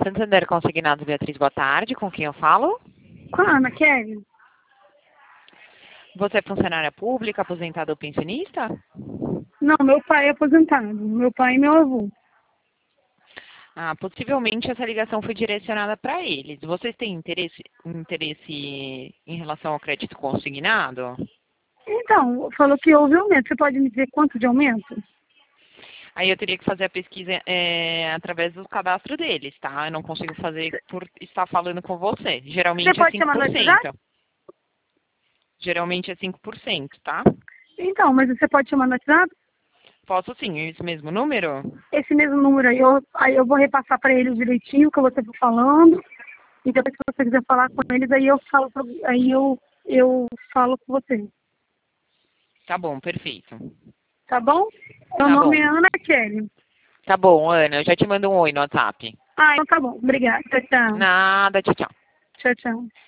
Santander Consignados, Beatriz, boa tarde. Com quem eu falo? Com a Ana Kelly. Você é funcionária pública, aposentada ou pensionista? Não, meu pai é aposentado. Meu pai e meu avô. Possivelmente essa ligação foi direcionada para eles. Vocês têm interesse em relação ao crédito consignado? Então, falou que houve aumento. Você pode me dizer quanto de aumento? Aí eu teria que fazer a pesquisa através do cadastro deles, tá? Eu não consigo fazer por estar falando com você. Você Geralmente é pode chamar no WhatsApp? 5%. Geralmente é 5%, tá? Então, mas você pode chamar no WhatsApp? Posso sim, esse mesmo número? Esse mesmo número aí eu vou repassar para eles direitinho o que você for falando. E depois, se você quiser falar com eles, aí eu falo, eu falo com você. Tá bom, perfeito. Tá bom? Meu Tá nome bom. é Ana Kelly. Tá bom, Ana, eu já te mando um oi no WhatsApp. Então tá bom. Obrigada. Tchau, tchau. Nada, tchau, tchau. Tchau, tchau.